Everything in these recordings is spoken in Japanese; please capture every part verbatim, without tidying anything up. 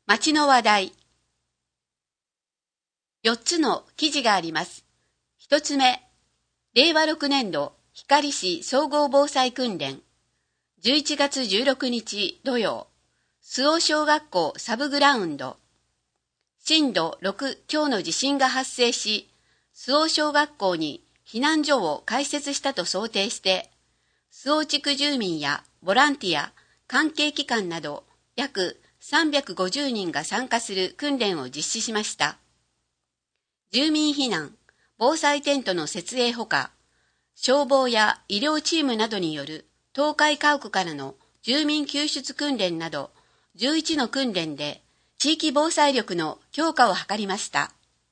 町の話題。よっつの記事があります。ひとつめ、れいわろくねんど光市総合防災訓練。じゅういちがつじゅうろくにち土曜、周防小学校サブグラウンド。震度ろく強の地震が発生し、周防小学校に避難所を開設したと想定して、周防地区住民やボランティア、関係機関など約さんびゃくごじゅうにんが参加する訓練を実施しました。住民避難、防災テントの設営ほか、消防や医療チームなどによる東海家屋からの住民救出訓練などじゅういちの訓練で地域防災力の強化を図りました。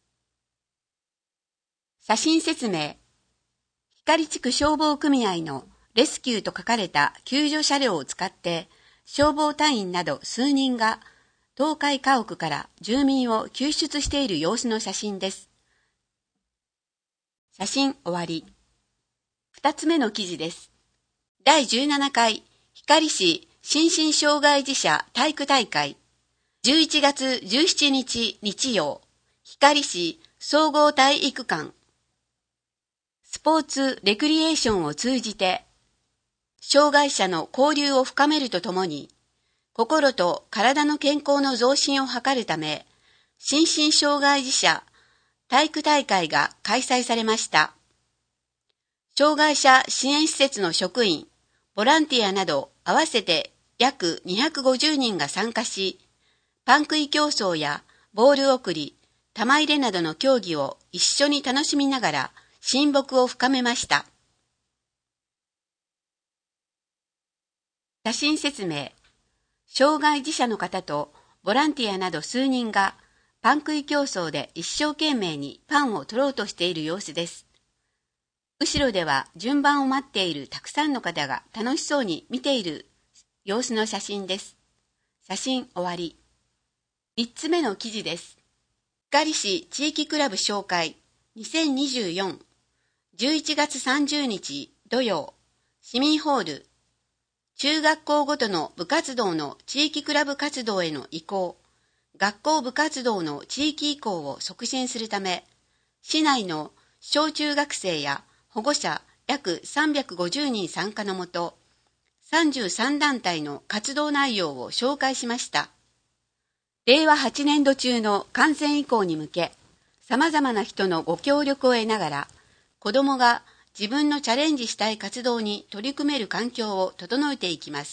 写真説明。光地区消防組合のレスキューと書かれた救助車両を使って消防隊員など数人が東海家屋から住民を救出している様子の写真です。写真終わり。二つ目の記事です。だいじゅうななかい光市心身障害児者体育大会。じゅういちがつじゅうしちにち日曜、光市総合体育館。スポーツ・レクリエーションを通じて、障害者の交流を深めるとともに、心と体の健康の増進を図るため、心身障害児者体育大会が開催されました。障害者支援施設の職員、ボランティアなど合わせて約にひゃくごじゅうにんが参加し、パン食い競争やボール送り、玉入れなどの競技を一緒に楽しみながら親睦を深めました。写真説明。障害児者の方とボランティアなど数人がパン食い競争で一生懸命にパンを取ろうとしている様子です。後ろでは順番を待っているたくさんの方が楽しそうに見ている様子の写真です。写真終わり。みっつめの記事です。光市地域クラブ紹介にせんにじゅうよん、じゅういちがつさんじゅうにち土曜、市民ホール。中学校ごとの部活動の地域クラブ活動への移行、学校部活動の地域移行を促進するため、市内の小中学生や保護者約さんびゃくごじゅうにん参加のもと、さんじゅうさんだんたいの活動内容を紹介しました。れいわはちねんど中の完全移行に向け、様々な人のご協力を得ながら、子どもが自分のチャレンジしたい活動に取り組める環境を整えていきます。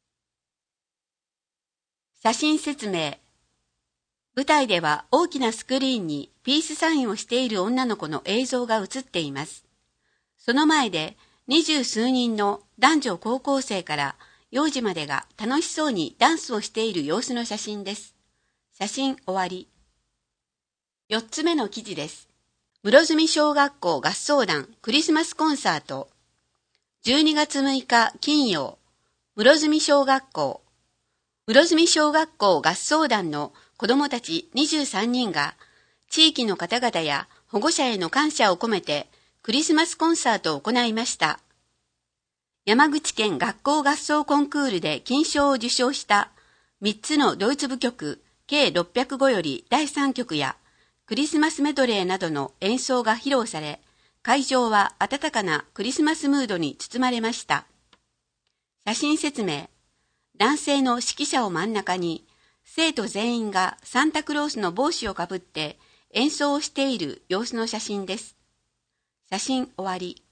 写真説明。舞台では大きなスクリーンにピースサインをしている女の子の映像が映っています。その前で二十数人の男女高校生から幼児までが楽しそうにダンスをしている様子の写真です。写真終わり。よっつめの記事です。室積小学校合奏団クリスマスコンサート。じゅうにがつむいか金曜、室積小学校。室積小学校合奏団の子どもたちにじゅうさんにんが地域の方々や保護者への感謝を込めてクリスマスコンサートを行いました。山口県学校合奏コンクールで金賞を受賞したみっつのドイツ舞曲計ろっぴゃくごよりだいさんきょくやクリスマスメドレーなどの演奏が披露され、会場は温かなクリスマスムードに包まれました。写真説明。男性の指揮者を真ん中に、生徒全員がサンタクロースの帽子をかぶって演奏をしている様子の写真です。写真終わり。